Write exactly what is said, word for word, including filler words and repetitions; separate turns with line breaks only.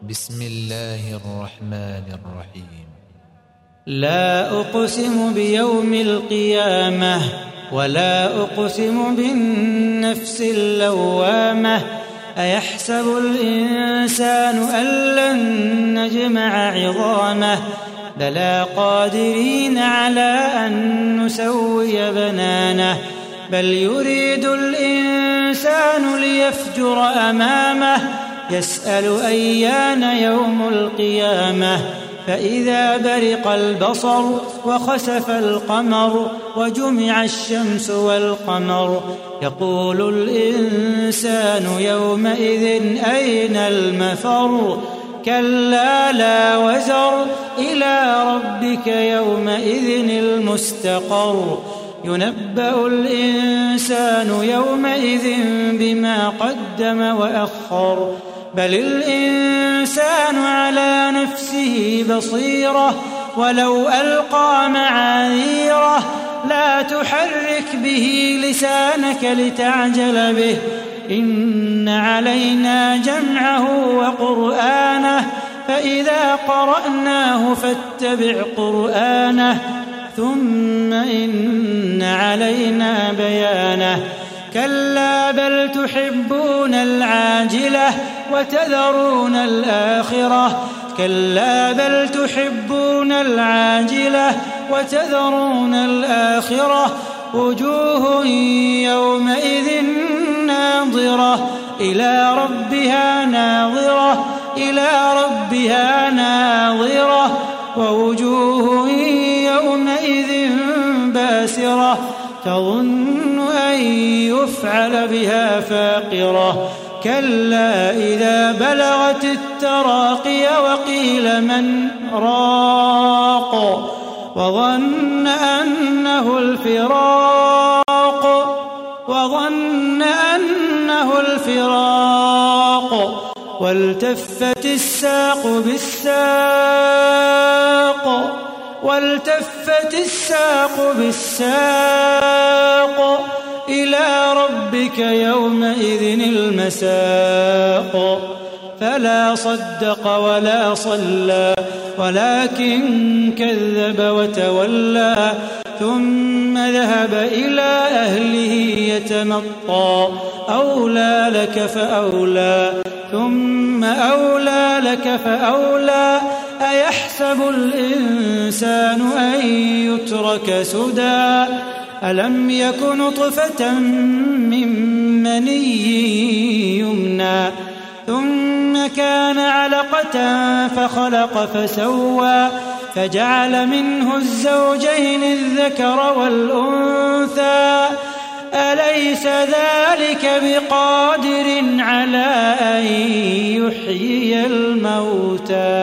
بسم الله الرحمن الرحيم.
لا أقسم بيوم القيامة ولا أقسم بالنفس اللوامة أيحسب الإنسان أن لن نجمع عظامه بلى قادرين على أن نسوي بنانه بل يريد الإنسان ليفجر أمامه يسأل أيان يوم القيامة فإذا برق البصر وخسف القمر وجمع الشمس والقمر يقول الإنسان يومئذ أين المفر كلا لا وزر إلى ربك يومئذ المستقر ينبأ الإنسان يومئذ بما قدم وأخر بل الإنسان على نفسه بصيرة ولو ألقى معاذيره لا تحرك به لسانك لتعجل به إن علينا جمعه وقرآنه فإذا قرأناه فاتبع قرآنه ثم إن علينا بيانه كلا بل تحبون العاجلة وتذرون الآخرة كلا بل تحبون العاجلة وتذرون الآخرة وجوه يومئذ ناظرة إلى ربها ناظرة إلى ربها ناظرة ووجوه يومئذ باسرة تظن أن يفعل بها فاقرة كلا إذا بلغت التراقي وقيل من راق وظن أنه الفراق وظن أنه الفراق والتفت الساق بالساق والتفت الساق بالساق إلى ربك يومئذ المساق فلا صدق ولا صلى ولكن كذب وتولى ثم ذهب إلى أهله يتمطى أولى لك فأولى ثم أولى لك فأولى أيحسب الإنسان أن يترك سدى ألم يك نطفة من مني يمنى ثم كان علقة فخلق فسوى فجعل منه الزوجين الذكر والأنثى أليس ذلك بقادر على أن يحيي الموتى